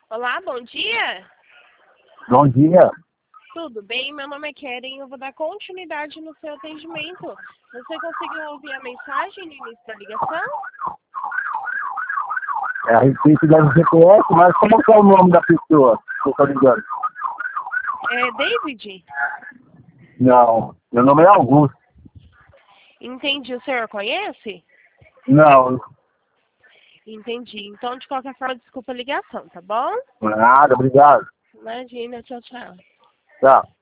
Olá, bom dia. Bom dia. Tudo bem? Meu nome é Keren e eu vou dar continuidade no seu atendimento. Você conseguiu ouvir a mensagem no início da ligação? É a respeito da GPS, mas como que é o nome da pessoa que eu tô ligando? É David? Não, meu nome é Augusto. Entendi. O senhor conhece? Não, Entendi. Então, de qualquer forma, desculpa a ligação, tá bom? nada, obrigado. Imagina, tchau, tchau. Tá.